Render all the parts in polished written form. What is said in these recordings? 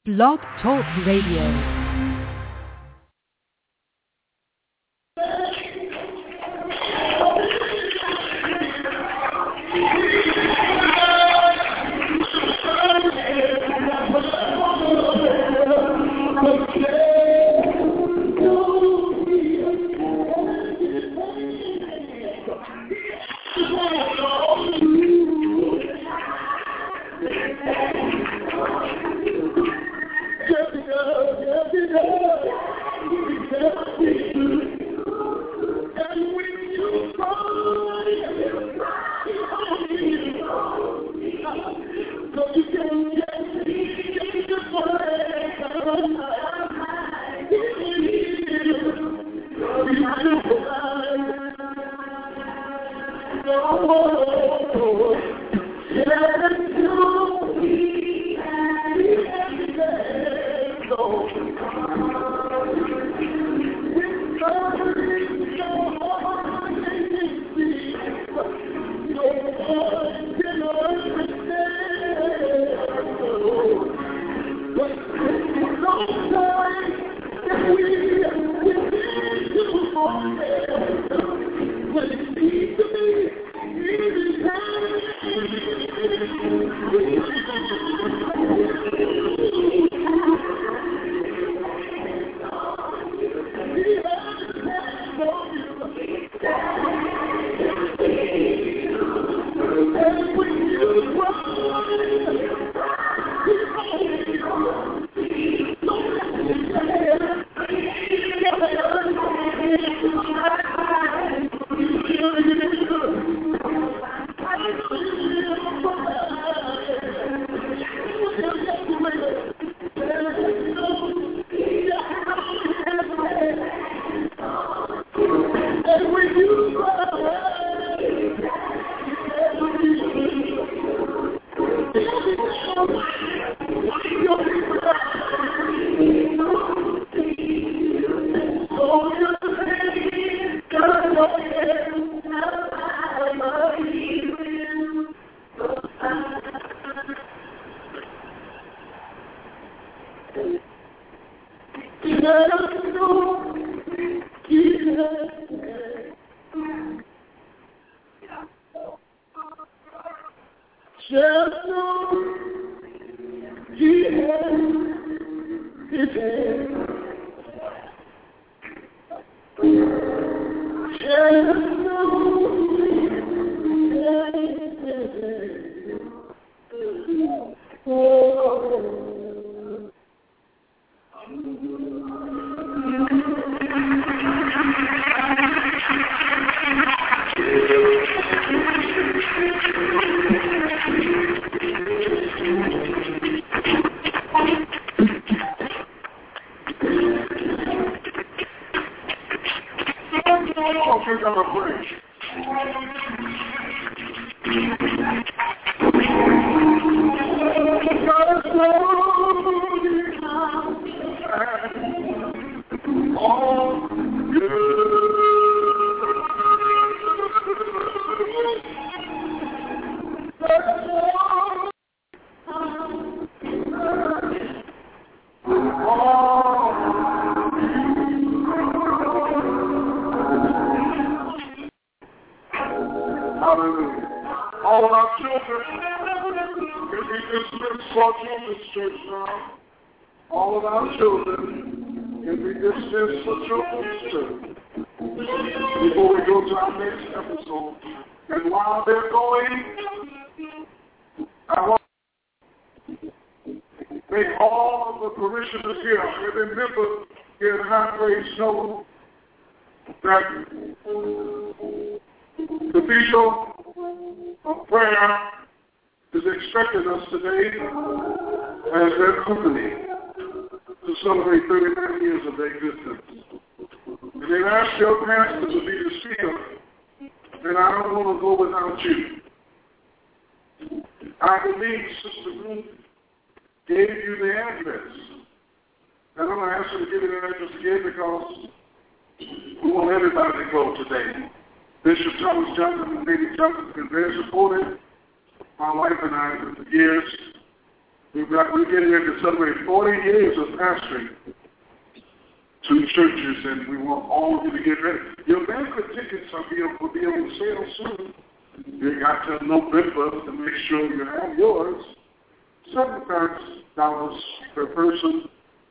Blog Talk Radio. Bishop Thomas Johnson and Lady Johnson have been very supportive. My wife and I, for years, We're getting ready to celebrate 40 years of pastoring 2 churches, and we want all of you to get ready. Your banquet tickets will be on sale soon. You got to November to make sure you have yours. $75 per person,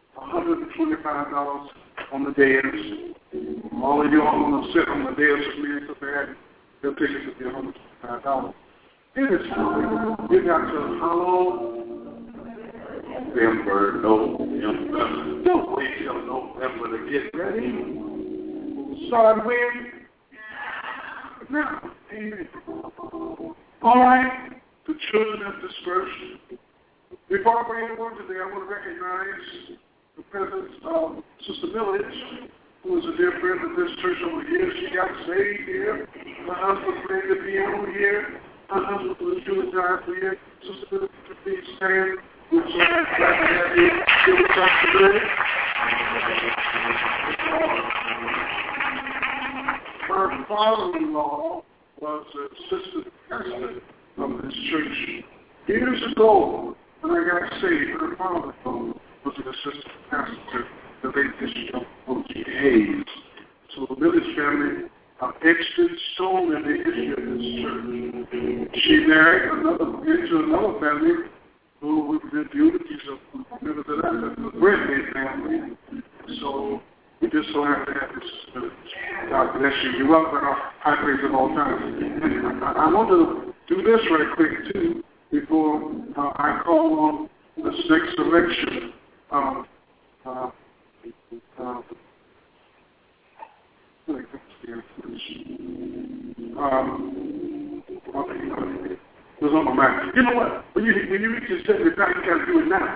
$125 on the dais. All of you all want to sit on the dais with me if they had their tickets would be $125. It is time. You got to follow November. Don't wait till November to get ready. Start when? Now. Amen. All right. The children have dispersed. Before I bring the word today, I want to recognize the presence of Sister Millage, who is a dear friend of this church over here. She got saved here. My husband played the piano here. My husband was doing time for you. Sister Millage, please stand. We're so glad to have you here with us today. Her father-in-law was an assistant pastor of this church. Years ago, when I got saved, her father-in-law was an assistant pastor, the late Bishop O.G. Hayes. So the village family are extra stone in the history of this church. She married into another family who would be beauties of members of that, the Bradley family. So we just so happen to have this. God bless you. You're welcome. I praise at all times. And I want to do this right quick, too, before I call on this next selection. It was on my mind. You know what? When you reach your 75, you got to do it now.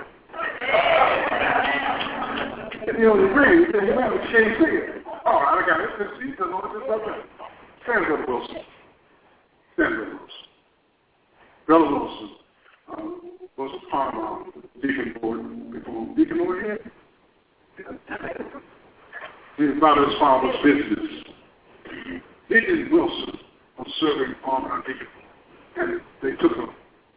You know, the ring, you have a change ticket. All right, I got it. Let's see. Doesn't want to do something. Stand Brother Wilson. Stand Brother Wilson. Brother Wilson was a part of the deacon board before deacon board here. He was about his father's business. Deacon Wilson was serving on our deacon board. And they took a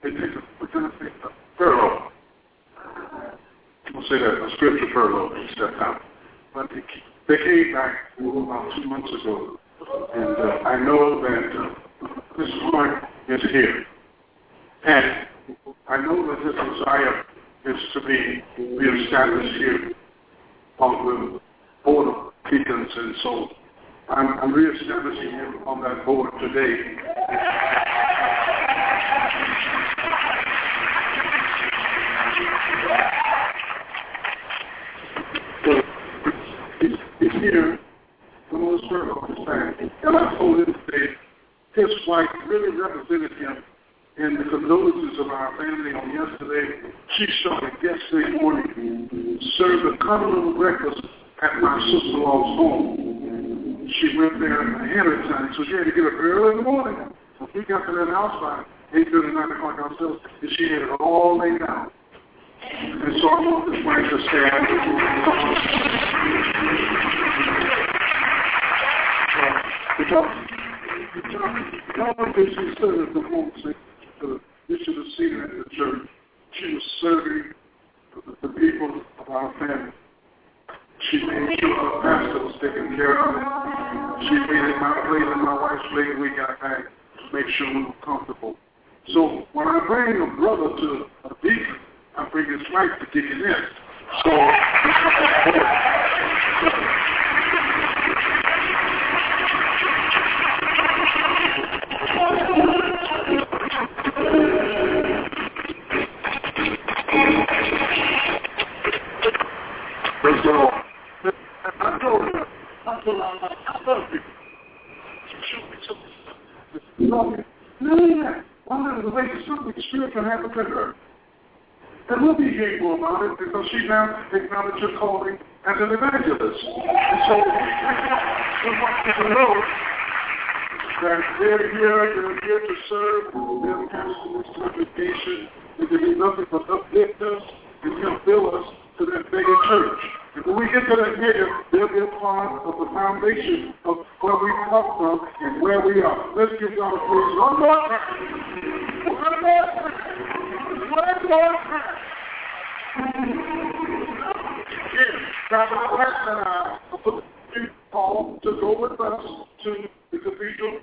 furlough. I'll say that, a spiritual furlough, they stepped out. But they came back about 2 months ago. And I know that this Lord is here. And I know that his desire is to be reestablished here on the board of deacons. And so I'm reestablishing him on that board today. He's here from the spirit of his family. And I told him today, his wife really represented him in the condolences of our family on yesterday. She started yesterday morning, served a continental breakfast at my sister-in-law's home. She went there ahead of time, so she had to get up early in the morning. So we got to that house by 8:30, 9 o'clock ourselves, and she had it all laid out. And so I want this wife to stand. Not only did she serve at the home, you should have seen her at the church. She was serving the people of our family. She made sure her pastor was taking care of it. She made it my plate and my wife's plate when we got back to make sure we were comfortable. So when I bring a brother to a deacon, I bring his wife to deaconess. So I told her, I love you. No, one of the ways something spiritual happened to her. And we'll be grateful about it because she now acknowledged her calling as an evangelist. And so we want you to know that they're here to serve, they're pastor this congregation, and to do nothing but uplift us and help build us to that bigger church. And when we get to that bigger, they'll be a part of the foundation of where we come from and where we are. Let's give God a praise. One more time. One more time. One more time. Paul to go with us to the cathedral.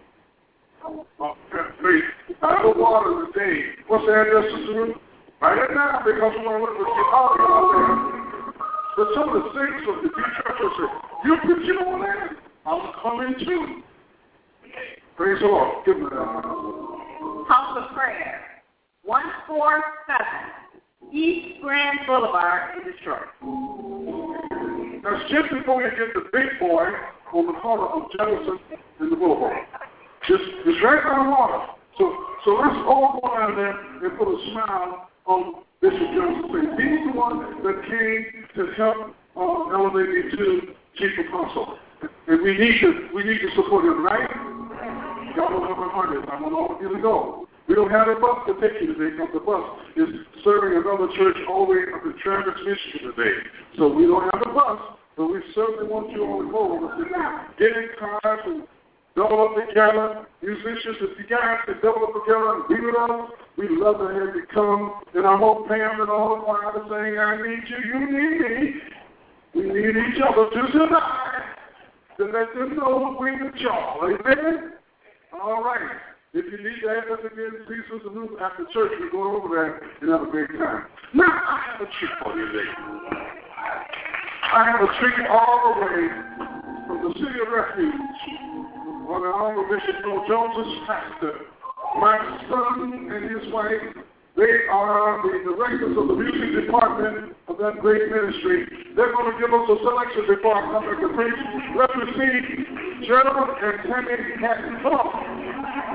Out of the water today. What's the address, Sister Ruth? Write it down because we want to get out there. But some of the things of the church say, you preaching on that? I'm coming too. Praise the Lord. Give me that. House of Prayer, 147 East Grand Boulevard in Detroit. That's just before you get the big boy on the corner of Jefferson and the Boulevard. It's right by the water. So let's all go down there and put a smile on Bishop Johnson. He's the one that came to help elevate me to chief apostle. And we need to support him, right? Y'all don't have my money. I want all of you to go. We don't have a bus to take you today because the bus is serving another church all the way up in Travis, Michigan today. So we don't have a bus, but we certainly want you all to go. Get in cars and double up together. Musicians, if you guys can double up together and beat it up, we'd love to have you come. And I hope Pam and all the choir are saying, I need you, you need me. We need each other to survive. To let them know we're with y'all. Amen? All right. If you need to have us again, see Sister Ruth after church. We're going over there and have a great time. Now, I have a treat for you today. I have a treat all the way from the City of Refuge. On the Honorable Bishop Bill Jones's pastor. My son and his wife, they are the directors of the music department of that great ministry. They're going to give us a selection before I come back to preach. Let's receive Gerald and Tammy Hatton. Come on.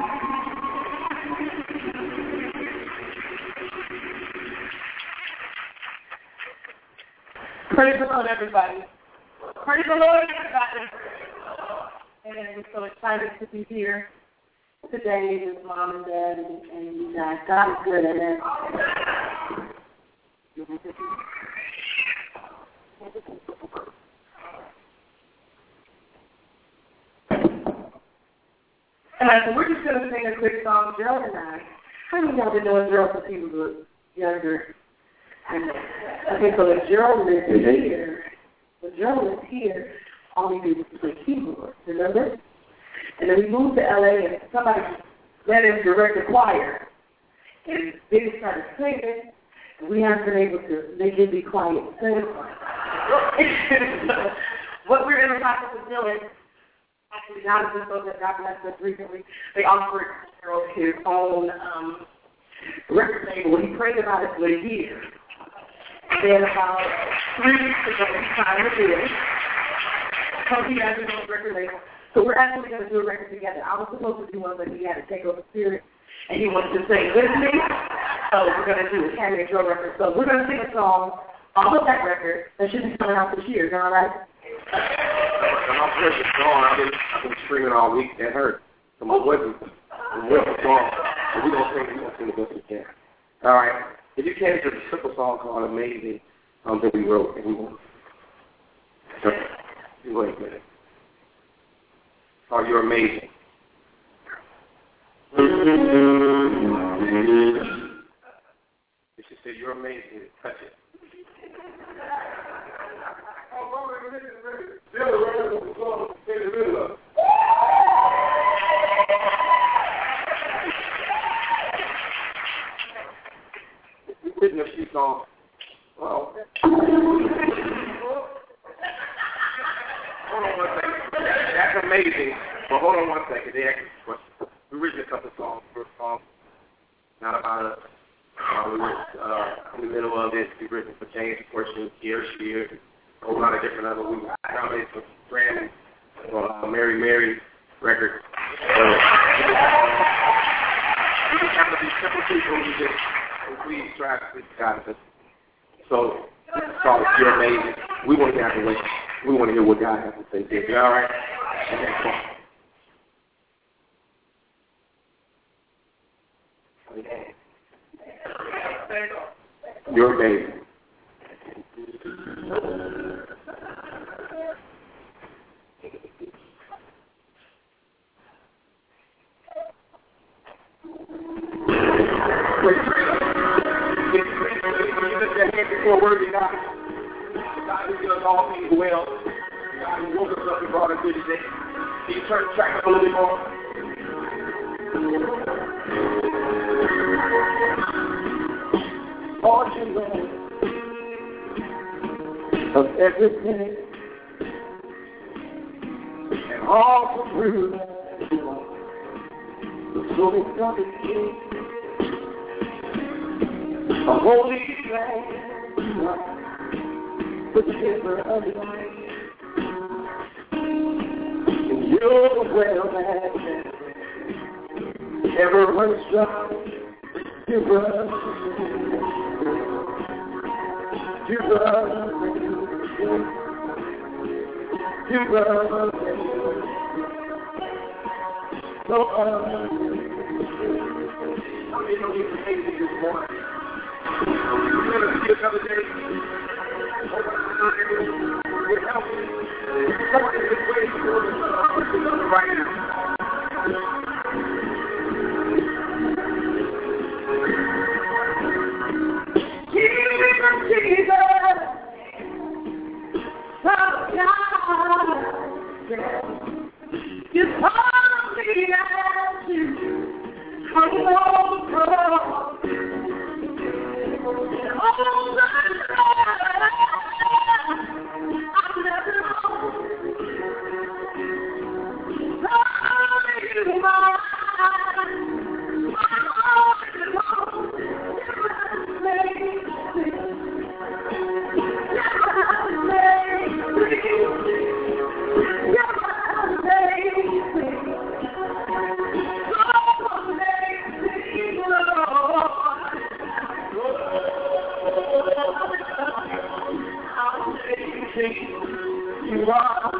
Praise the Lord, everybody. Praise the Lord, everybody. And we're so excited to be here today with Mom and Dad and you guys. God is good, amen. And we're just going to sing a quick song, Gerald and I. How many of y'all been doing Gerald since he was younger? Okay, so if Gerald is here, all we do is play keyboard, remember? And then we moved to LA and somebody let him direct the choir. And they started singing, and we haven't been able to make him be quiet and sing. What we're in the process of doing, actually not as though that God blessed us recently, they offered Gerald his own record label. He prayed about it for a year. Then about 3 weeks ago, he signed a deal. So he has his own record label. So we're actually going to do a record together. I was supposed to do one, but he had to take over Spirit, and he wanted to sing with me. So we're going to do a Tammy Joe record. So we're going to sing a song off of that record that should be coming out this year. Is that all right? I'm pushing song. I've been screaming all week. That hurt. So my voice is the song. So we're going to sing the best we can. All right. If you can, just a simple song called Amazing that we wrote. And we won't. You go ahead and get it. Oh, you're amazing. If she said you're amazing, touch it. We're sitting a few songs. Well, hold on one second. That's amazing. But hold on one second. They asked me a question. We written a couple songs. First song, not about us. We were in the middle of it. We written for James Fortune, Kier Shear, a whole lot of different other. We nominated for Grammy on Mary Mary record. We just have to be simple people who just please try to please God. So this is called You're Amazing. We want to have to wait. We want to hear what God has to say. Is that all right? Okay. You're amazing. Before words does all things well. God woke us up and brought us here today. Can you turn the track up a little bit more? All children of everything and all through the soul of the King, a holy land, the giver of life, and you're well that everyone strives to run. You run, so how many know you can make it this morning? You're going to see another day. We're helping. Someone is just waiting for us right now. Jesus, Son of God, you told me that you come on the cross. I've never known. You are.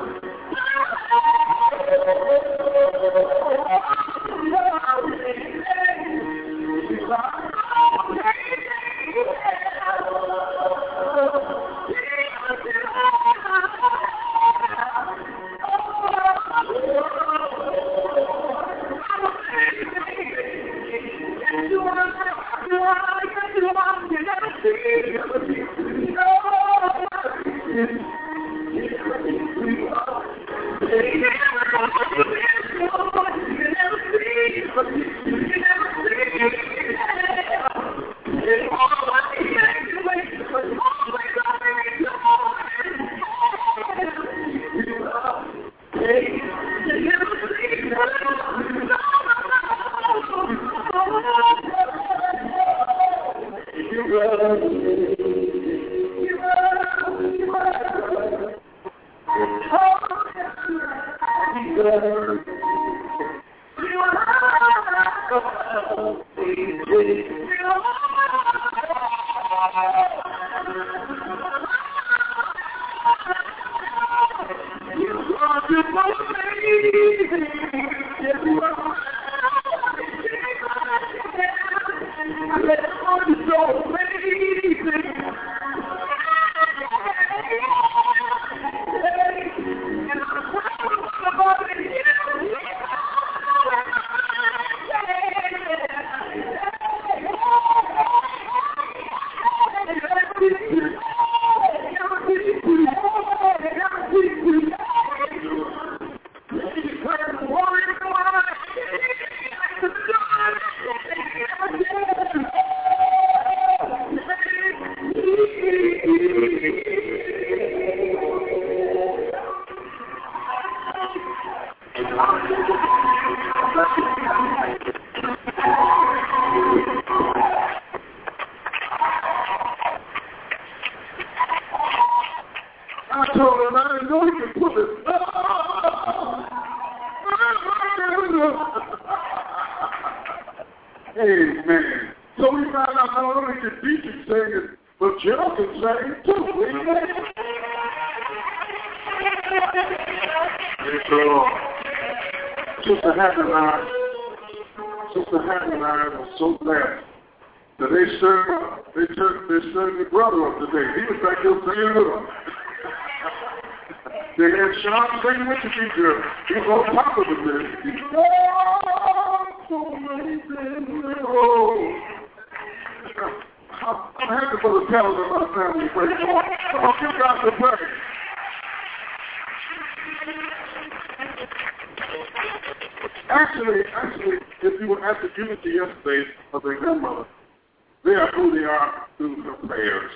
Amen. So we found out not only can Deacon sing it, but Jill can sing it too. Amen. So, Sister Hannah and I were so glad that they served the brother up today. He was back there singing with them. They had Sean singing with the teacher. He was on top of the bed. So many things. Oh. I'm happy for the talent of my family. Come on, give God the praise. Actually, if you were asked to give it to yesterday of their grandmother, they are who they are through her prayers.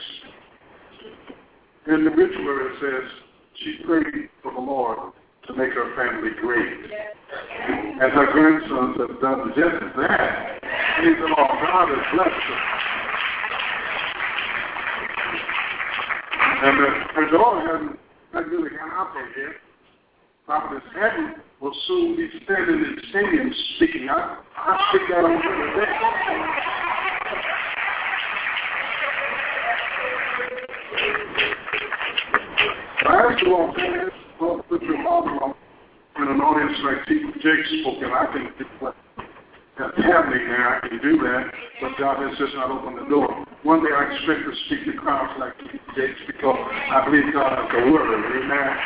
In the ritual, it says she prayed for the Lord to make her family great. And her grandsons have done just that. Praise the Lord. God has blessed her. And her daughter hasn't really gone out there yet. Prophetess Hatton will soon be standing in the stadium speaking out. I speak out on her today. I asked you all to put your mother on in an audience like T. Jake spoke, and I think that's happening now. I can do that, but God has just not opened the door. One day I expect to speak to crowds like T. Jake because I believe God has the word. Amen.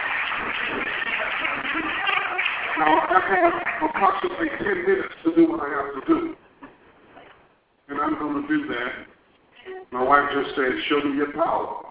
Now, I have approximately 10 minutes to do what I have to do. And I'm going to do that. My wife just said, show me your power.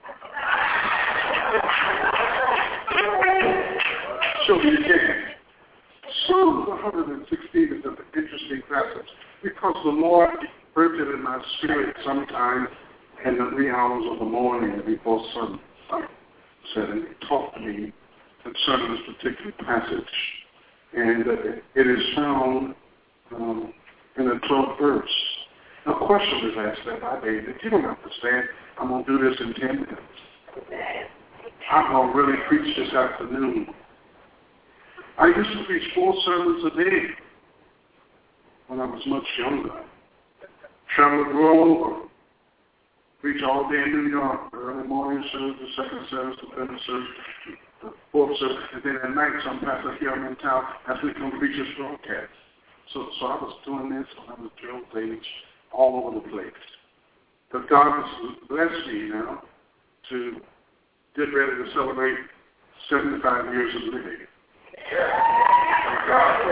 Show me again. Psalm 116 is an interesting passage because the Lord birthed it in my spirit sometime in the 3 hours of the morning before sunset, and He talked to me concerning this particular passage. And it is found in the 12th verse. A question is asked there by David. You don't understand. I'm going to do this in 10 minutes. I'm going to really preach this afternoon. I used to preach 4 sermons a day when I was much younger. Travel the globe, preach all day in New York, early morning service, the second service, the third service, the fourth service, and then at night some pastor here in town as we come preach his broadcast. So I was doing this when I was Joe's age, all over the place. But God has blessed me now to get ready to celebrate 75 years of living. And God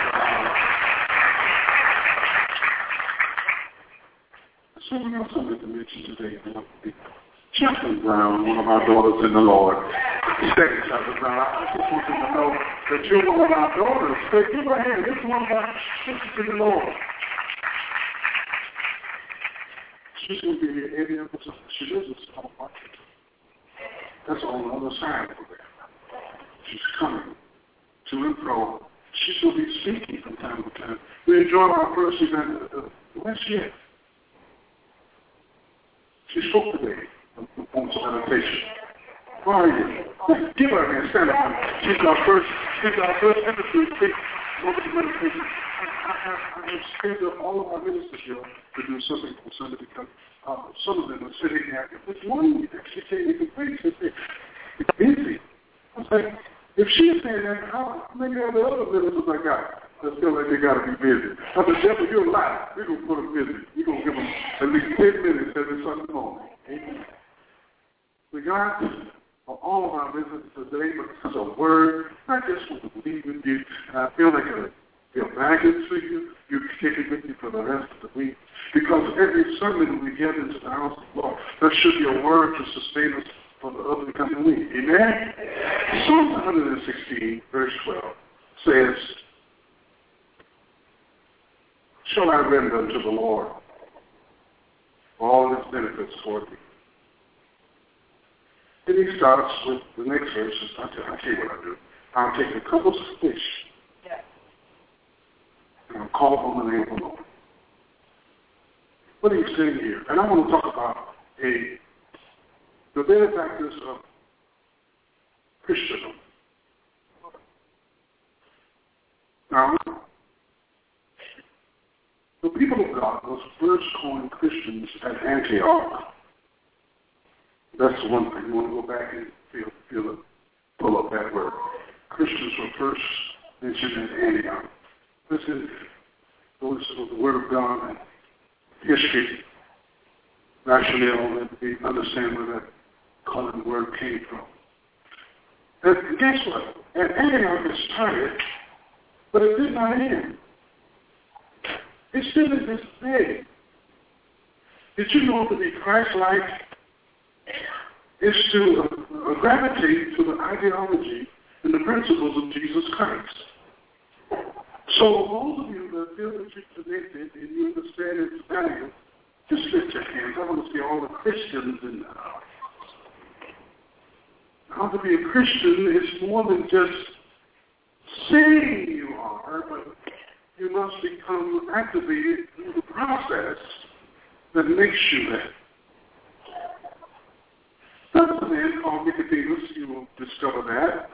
something else I want to mention today. Chaplain Brown, one of our daughters in the Lord. Second Chaplain Brown, I just want you to know that you're one of our daughters. So give her a hand. This is one of our sisters in the Lord. She's going to be here every episode. She lives in South Washington. That's on the other side of there. She's coming to and fro. She's going to be speaking from time to time. We enjoyed our first event last year. She spoke today on some meditation. Why are you? Give her a hand. Stand up. She's our first interview. Over the meditation. I have scheduled all of our ministers here to do something on Sunday because some of them are sitting there. It's one she said, you can preach. It's busy. I said, if she's saying that, how many of the other ministers I got that feel like they got to be busy? I said, Devil, you're lying. We're going to put them busy. We're going to give them at least 10 minutes every Sunday morning. Amen. We got for all of our visitors today, but it's a word. I just want to leave with you. And I feel like your baggage for you. You take it with you for the rest of the week. Because every Sunday when we get into the house of the Lord, there should be a word to sustain us for the upcoming week. Amen? Psalm 116, verse 12 says, shall I render unto the Lord all his benefits toward me? Then he starts with the next verse. I'll tell you what I do. I'll take a couple of fish. And I'll call on the name of the Lord. What are you saying here? And I want to talk about the benefactors of Christendom. Now, the people of God was first coined Christians at Antioch. That's the one thing. You want to go back and feel it, pull up that word. Christians were first mentioned at Antioch. This is the Word of God and history, rationale, that we understand where that common word came from. And guess what? At Antioch it started, but it did not end. It still is this day. Did you know to be Christ-like is to gravitate to the ideology and the principles of Jesus Christ? So those of you that feel that you're connected and you understand its value, just lift your hands. I want to see all the Christians in the house. How to be a Christian is more than just saying you are, but you must become activated through the process that makes you that. There's a man called Nicodemus, you will discover that,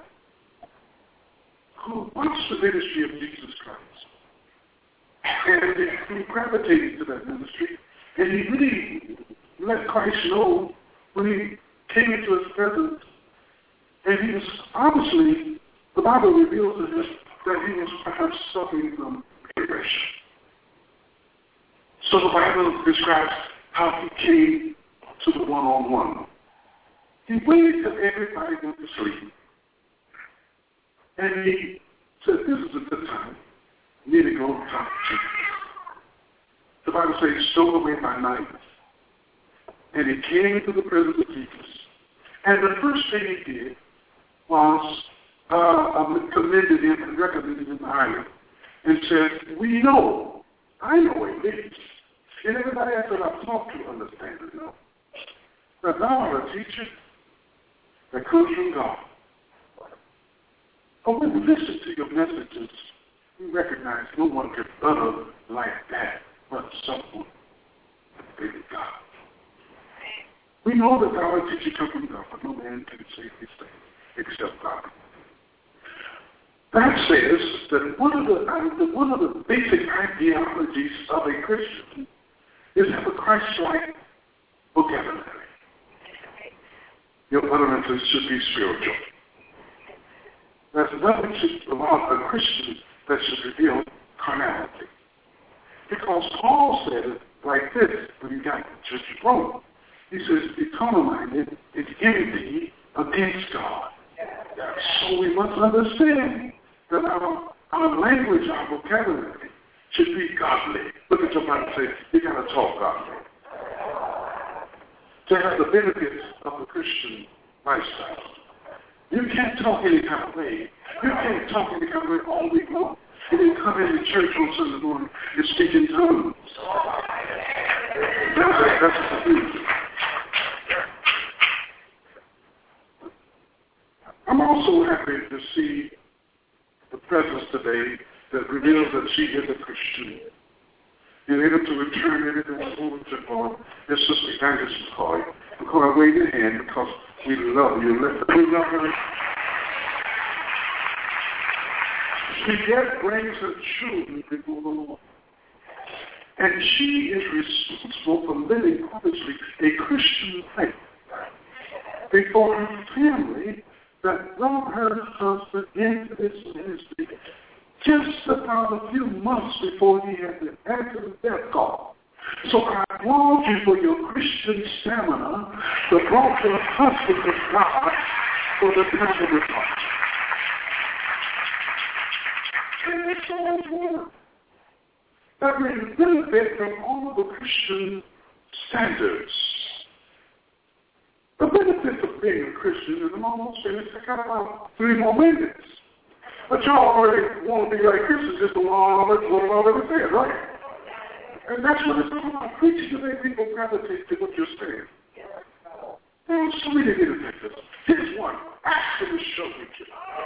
who watched the ministry of Jesus Christ. And he gravitated to that ministry, and he really let Christ know when he came into his presence. And he was obviously, the Bible reveals to us that he was perhaps suffering from depression. So the Bible describes how he came to the one-on-one. He waited till everybody went to sleep. And he said, this is a good time. You need to go and talk to Jesus. The Bible says he stole away by night. And he came into the presence of Jesus. And the first thing he did was commended him and recommended him highly and said, I know what it is. And everybody else that I've talked to understands it now. That thou art a teacher that comes from God. But when we listen to your messages, we recognize no one can utter like that but someone that created God. We know that thou art a teacher come from God, but no man can say these things except God. That says that one of the basic ideologies of a Christian is to have a Christ-like vocabulary. Your utterances should be spiritual. There's nothing about a Christian that should reveal carnality. Because Paul said it like this when he got to the church of Rome. He says, the carnal-minded is enmity against God. So we must understand that our language, our vocabulary should be godly. Look at somebody and say, you got to talk godly. To have the benefits of the Christian lifestyle. You can't talk any kind of way. You can't talk any kind of way all week long. You didn't come into church on Sunday morning and speak in tongues. That's the thing. I'm also happy to see the presence today that reveals that she is a Christian. You're able to return everything over to God. This Sister Anderson call you. Because I wave your hand because we love you. We love her. She yet brings her children before the Lord. And she is responsible for living, obviously, a Christian faith before her family that brought her husband into this ministry just about a few months before he had been answered the death call. So I applaud you for your Christian stamina that brought your husband to God for the time of report. And it's all work that we benefit from all the Christian standards. The benefit of being a Christian is I'm almost finished. I got about 3 more minutes. But y'all already want to be like Christians, just what I've ever said, right? And that's what it's all about. Preaching today, people gravitate to what you're saying. There's so many benefits. Here's one. Actually show me to.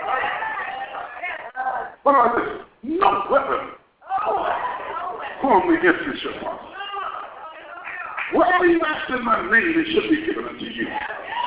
What are this? No weapon. Formed against you shall prosper. Whatever you ask in my name, it should be given unto you.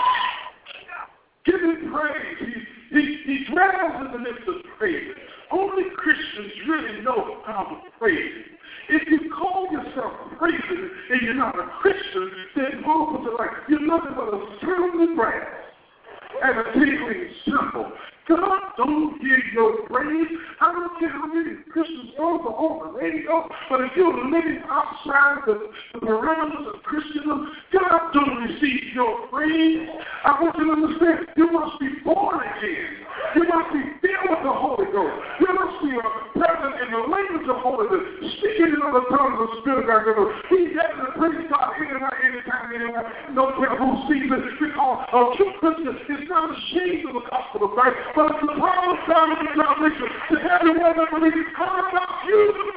Give him praise. He dwells in the midst of praise. Only Christians really know how to praise him. If you call yourself praising and you're not a Christian, then Paul puts it like, you're nothing but a sounding brass and a tingling cymbal. God don't hear your praise. I don't care how many Christian songs are on the radio, but if you're living outside the parameters of Christendom, God don't receive your praise. I want you to understand, you must be born again. You must be filled with the Holy Ghost. You must be present in the language of Holy Ghost, speaking in other tongues of Spirit. He's able to praise God anytime, anywhere, no matter who sees it, because a true Christian is not not ashamed of the gospel of Christ, but it's the power of God of the salvation to everyone that believes. How about you?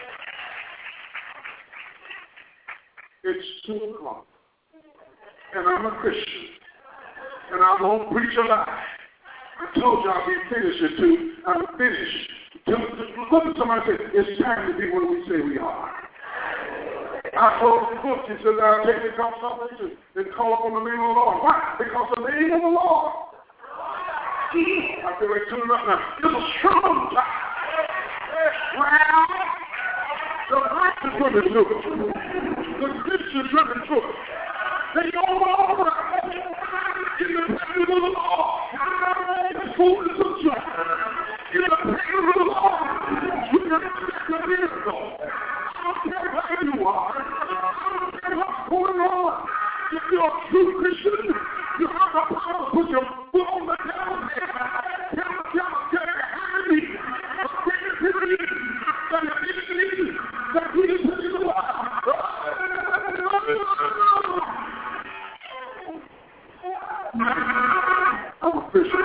It's 2 o'clock, and I'm a Christian, and I don't preach a lie. I told you I'll be finished at 2. I'm finished. Look at somebody and say, it's time to be what we say we are. I told the book, he said, I'll take the salvation and call upon the name of the Lord. Why? Because the name of the Lord. I feel like tuning up now. It's a strong time. Well, the righteous women do it. The Christians women do it. They all right. In the presence of the Lord. The fullness of joy. In the presence of the Lord. You can expect a miracle. I don't care how you are. I don't care what's going on. If you're a true Christian, you have the power to put your foot on the down there. Tell the devil, get behind me. Bring it to me. That he is in the life. I'm a Christian.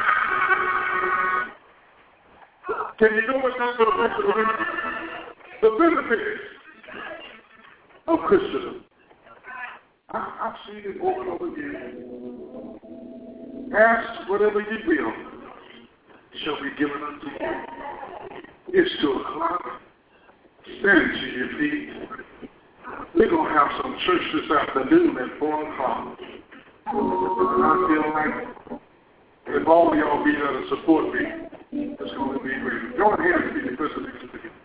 Can you know what's not going to work for the benefits of Christian? I've seen it over and over again. Ask whatever you will, shall be given unto you. It's 2 o'clock. Stand to your feet. We're going to have some church this afternoon at 4 o'clock. And I feel like if all of y'all be there to support me, it's going to be great. Go ahead and be the person next to you.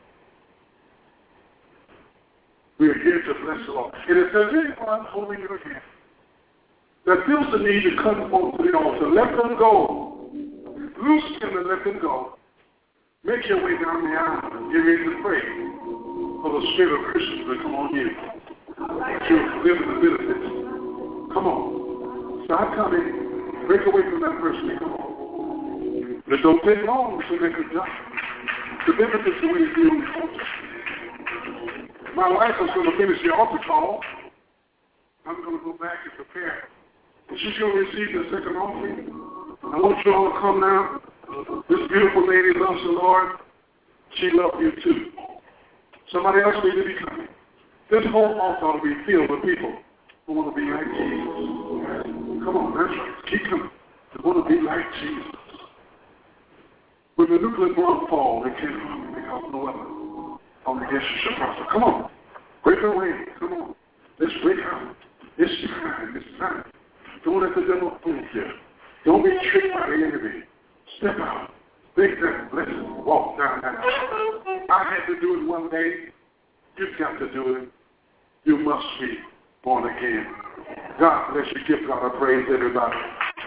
We are here to bless the Lord. And if there's anyone holding your hand that feels the need to come over to the altar, let them go. Loose them and let them go. Make your way down the aisle and get ready to pray for the spirit of Christians to come on you. To live in the benefits. Come on. Start coming. Break away from that person and come on. But don't take long so they can jump. The benefits are with you. My wife is going to finish the altar call. I'm going to go back and prepare. And she's going to receive the second offering. I want you all to come now. This beautiful lady loves the Lord. She loves you too. Somebody else needs to be coming. This whole altar ought to be filled with people who want to be like Jesus. Come on, that's right. Keep coming. They want to be like Jesus. When the nuclear bomb falls, they can't harm you because no other on the guest shall prosper. Come on. Break away. Come on. Let's break out. It's time. It's time. Don't let the devil fool you. Don't be tricked by the enemy. Step out. Think that. Let's walk down that aisle. I had to do it one day. You've got to do it. You must be born again. God bless you. Give God a praise, everybody.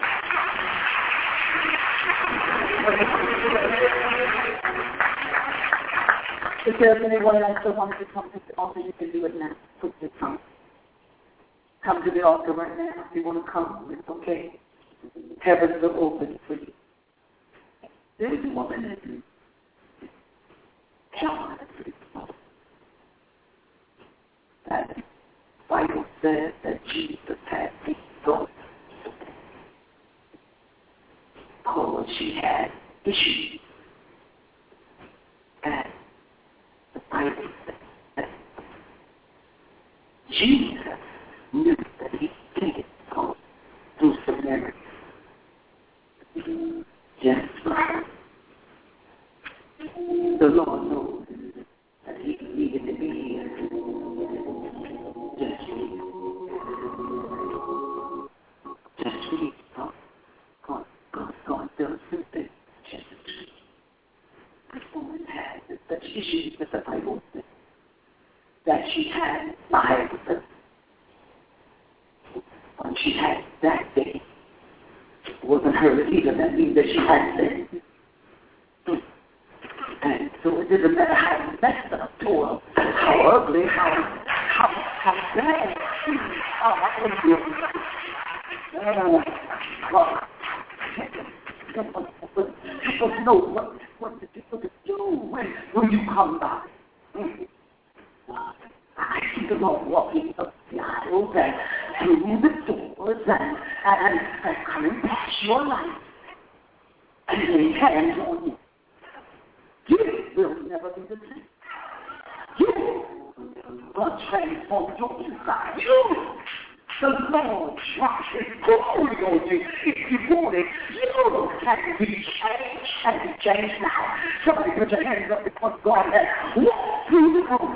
If there's anyone else that wants to come to the altar, you can do it now. Quickly come. Come to the altar right now. If you want to come, it's okay. Heavens are open for you. There's a woman in John. That Bible says that Jesus had a daughter. Because she had issues. And the Bible says that Jesus knew that he did go through Samaria. Just like the Lord knows that he needed to be here. Just read. God does something. This woman had such issues with the Bible that she had lied with her. When she had that day, it wasn't her either. That means that she had sin. And so it doesn't matter how messed up, or how ugly, how bad. Help us know what to do when you come by. I see the Lord walking up the aisle and through the doors and coming past your life and lay hands on you. You will never be the same. You will transform your inside. You, the Lord, drops His glory on you. If you want it, you can be changed and be changed now. Somebody put your hands up because God has walked through the room.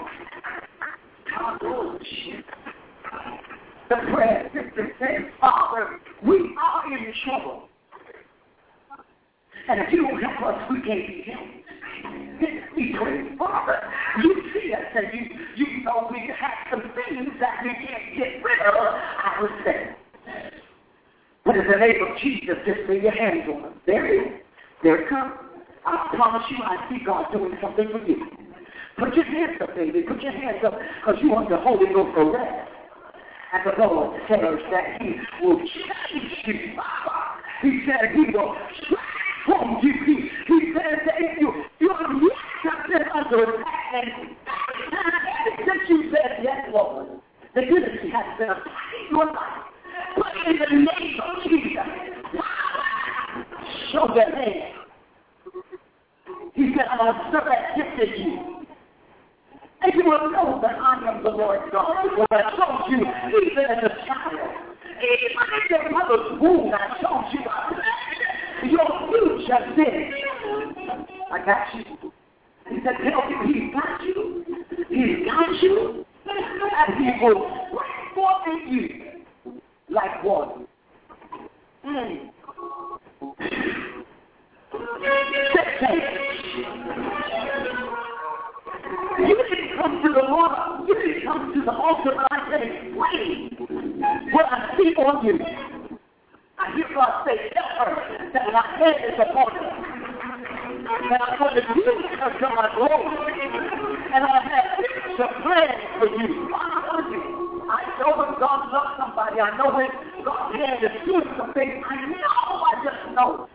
The prayer system says, Father, we are in trouble. And if you don't help us, we can't be helped. We pray, Father, you see us and you know we have some things that we can't get rid of ourselves. But in the name of Jesus, just lay your hands on us. There it is. There it comes. I promise you, I see God doing something for you. Put your hands up, baby. Put your hands up because you want the Holy Ghost arrest. And the Lord says that He will change you. He said He will transform you. He says that if you are not under attack, and since you said yes, Lord, the unity has been applied in your life. But in the name of Jesus, show your hand. He said, I'm so that gifted you. And you will know that I am the Lord God. When I told you, even as a child, in your mother's womb, I told you, your future did. I got you. He said, tell you, He's got you. He's got you. And He will bring forth in you like water. You didn't come to the Lord. You didn't come to the altar, but I said, explain what I see on you. I hear God say, tell her that my head is upon her. And I'm going to do her to my glory. And I have the plan for you. I know when God loves somebody. I know when God's hand is doing something. I just know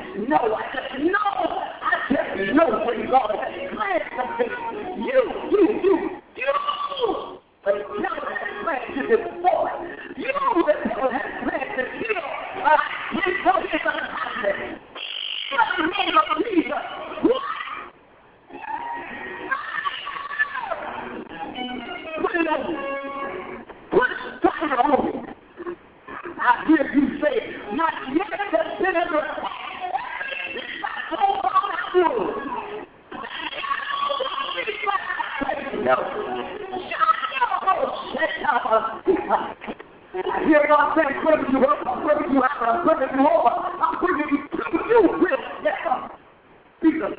when God has planned something. You. But the devil has planned to destroy. You, the devil has planned to kill. You know it's going to happen. In the name of Jesus. Put it on. Put it on. I hear you say, not yet the sinner. I hear God saying, I'm bringing you up, I'm bringing you out, I'm bringing you over, I'm bringing you to you with death. Because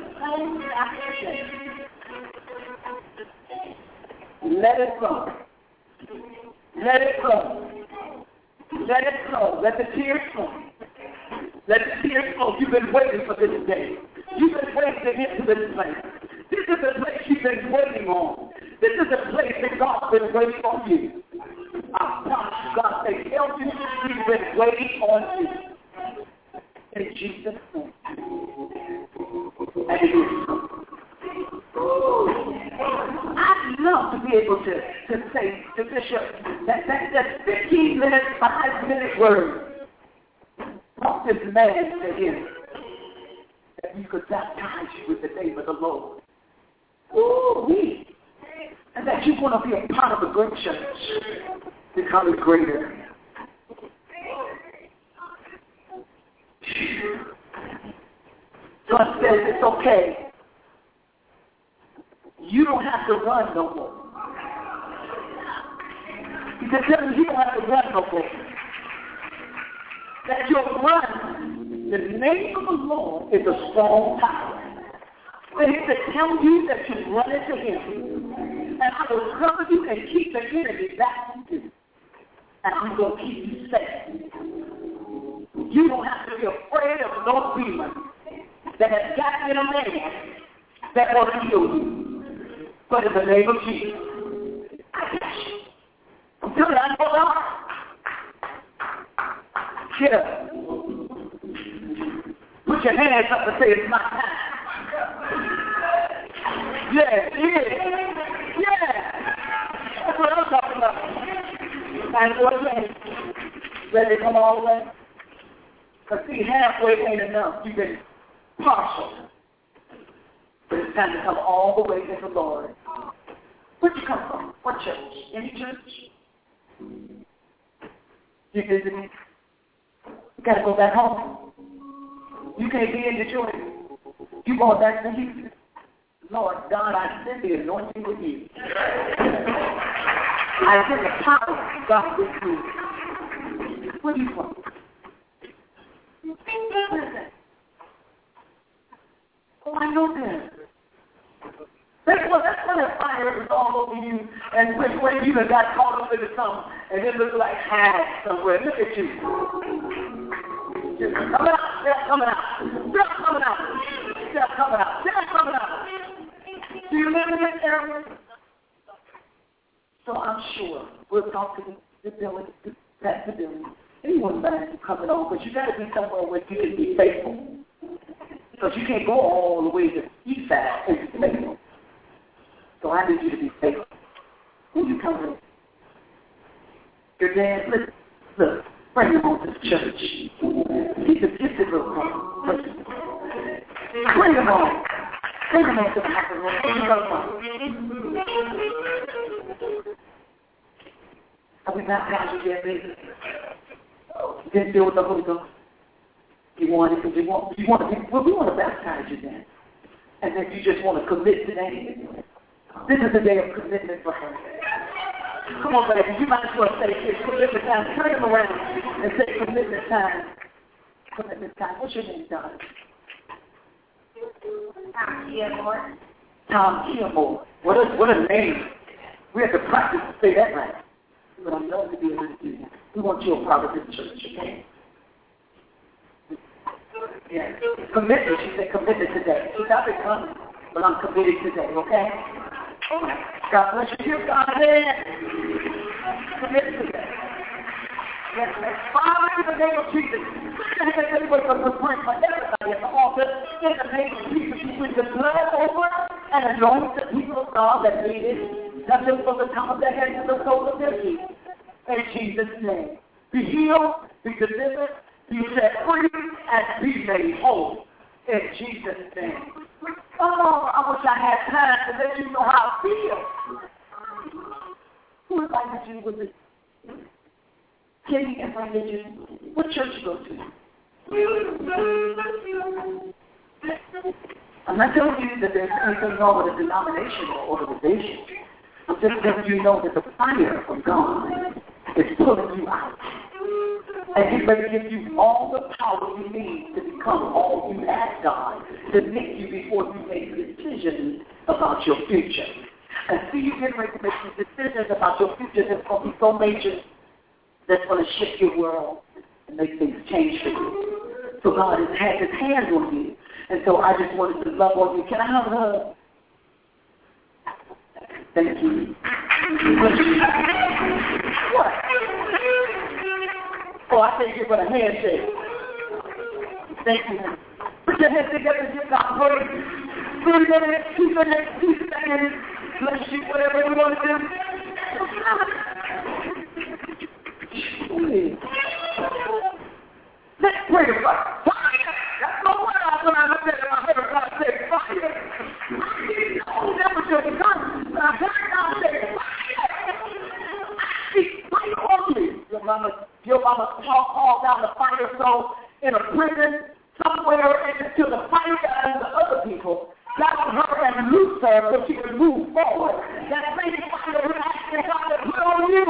let it flow. Let it flow. Let it flow. Let the tears flow. Let the tears flow. You've been waiting for this day. You've been waiting to get to this place. This is the place you've been waiting on. This is the place that God's been waiting on you. I promise you, God says, tell you, He's been waiting on you. In Jesus' name. And it is so. I'd love to be able to say to Bishop that 15 minutes, 5-minute word brought this man to him that you could baptize you with the name of the Lord. Ooh-wee. And that you want to be a part of the great church. Become it greater. God says it's okay. You don't have to run no more. He said, you don't have to run no more. That you'll run. The name of the Lord is a strong tower. And He said, tell you that you run into Him. And I will cover you and keep the enemy back from you. And I'm going to keep you safe. You don't have to be afraid of no demon that has gotten in a man that wants to kill you. But in the name of Jesus, I got you. I'm telling you, I know God. Get up. Put your hands up and say, it's my time. Yeah. That's what I'm talking about. And what Ready to come all the way? Because see, halfway ain't enough. You've been partial. But it's time to come all the way to the Lord. Where'd you come from? What church? Any church? You visiting? You got to go back home. You can't be in Detroit. You going back to Houston. Lord God, I send the anointing with you. I send the power of God with you. Where are you from? What is that? Oh, I know that. That's when that fire is all over you, and when you got caught up into something, and it looks like hide somewhere. Look at you. Just coming out, step coming out, step coming out, step coming out, step coming out. Do you live in this area? So I'm sure we'll talk to the building, Pastor Billy. Anyone back coming on, but you got to be somewhere where you can be faithful. Because you can't go all the way to the east side and be faithful. So I need you to be faithful. When you come in, your dad, look, bring him on to the church. He's a gifted little person. Bring him on. Bring him on to the house. Are we baptized yet, baby? You didn't deal with the Holy Ghost. We want to baptize you then. And then you just want to commit today. This is a day of commitment for her. Come on, baby. You might as well say it's commitment time. Turn him around and say commitment time. Commitment time. What's your name, darling? Tom Kearmore. Tom Kearmore. What a name. We have to practice to say that right. But I'm going to be able to do that. We want you a part of this church, okay? Yeah. Commitment. She said commitment today. She's not been coming, but I'm committed today, okay? God bless you. God bless. Commit today. Yes, Father, in the name of Jesus, everybody from the front, for everybody at the altar, in the name of Jesus, we put the blood over and anoint the people of God that need it. Touch them from the top of their head to the sole of their feet. In Jesus' name. Be healed, be delivered, be set free, and be made whole. In Jesus' name. Oh, I wish I had time to let you know how I feel. Who invited you with this? Kenny invited you. What church you go to? I'm not telling you that there's anything wrong with a denomination or organization. I'm just letting you know that the fire from God is pulling you out. And He's going to give you all the power you need to become all you ask God to make you before you make decisions about your future. And see you getting ready to make these decisions about your future that's going to be so major that's going to shift your world and make things change for you. So God has had His hand on you. And so I just wanted to love on you. Can I have a hug? Thank you. What? Oh, I think you're going to handshake. Thank you. Put your hands together and give God praise. 3 minutes, 2 minutes, 2 seconds. Bless you, whatever you want to do. Let's pray to God. Fire! That's no word I when I looked at it, I heard God say fire. I never should have done. I heard God say fire. I see fire on me. Your mama called down the fire so in a prison somewhere until the fire got into other people. Got on her and loosed her so she could move forward. That same fire we're asking God to put on you.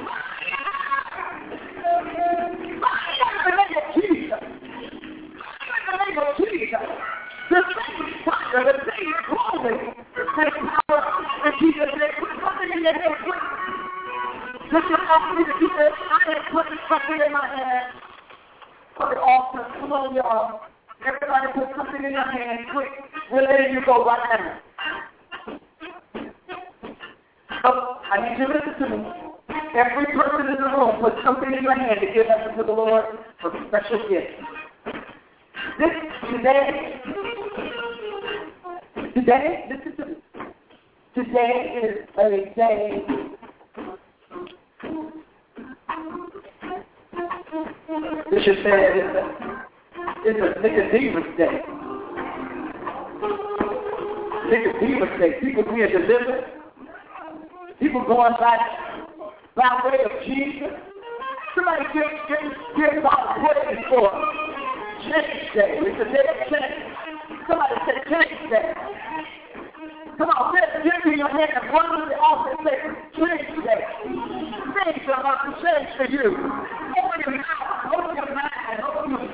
Fire in the name of Jesus. Fire in the name of Jesus. The same fire, the same clothing, the power in Jesus' name. Put something in your head, quick. Just ask me to do this. I am putting something in my hand. For the altar. Come on, y'all. Everybody put something in your hand, quick. We're letting you go right now. So, I need you to listen to me. Every person in the room put something in your hand to give up to the Lord for special gifts. Today, listen to me. Today is a day Bishop said it's a Nicodemus day. Nicodemus day. People being delivered. People going by way of Jesus. Somebody give God praise for change day. It's a day of change. Somebody say change day. Come on, give me your hand and run to the altar and say change day. Things are about to change for you. Open your mouth, open your mind, open your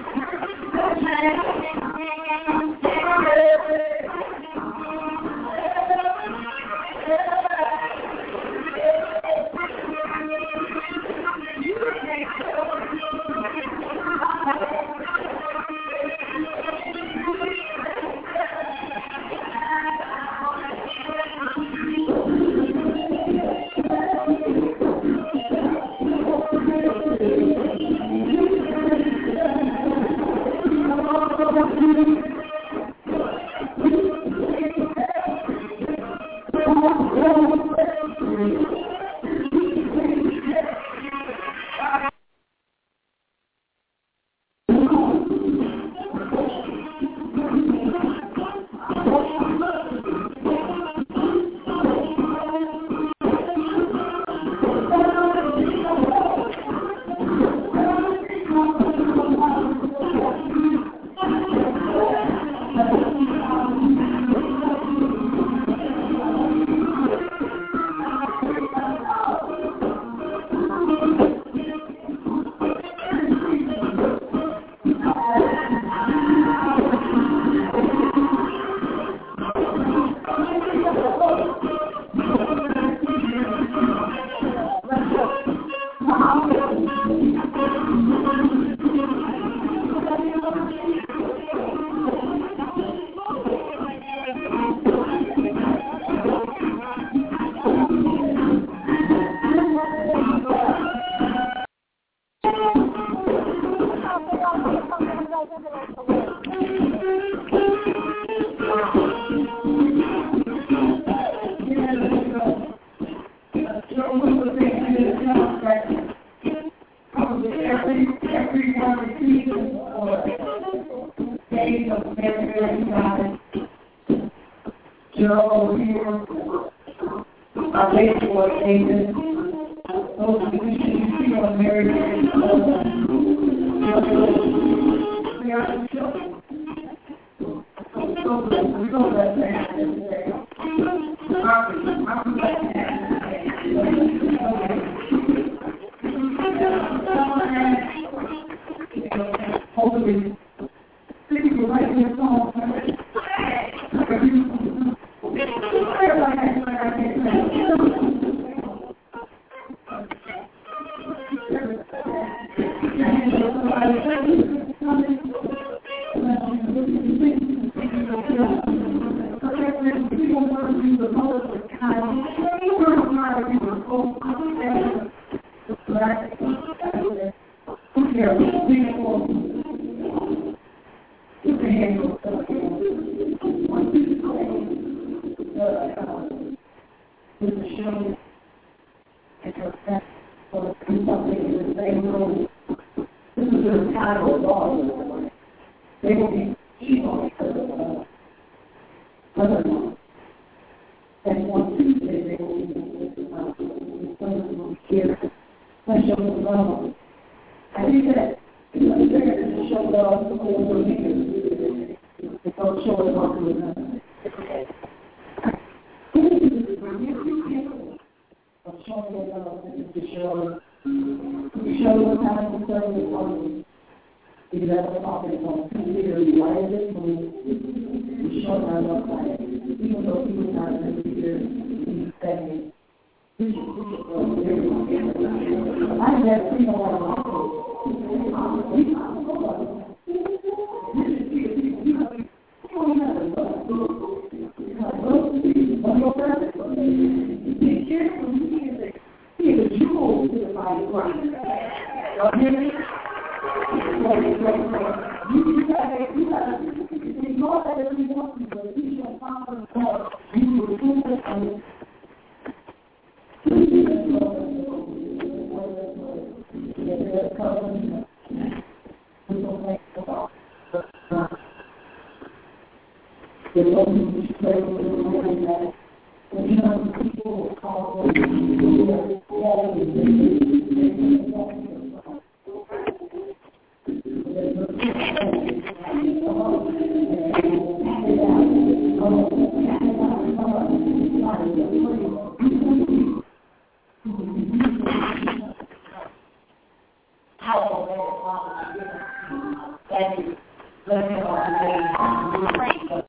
Thank you.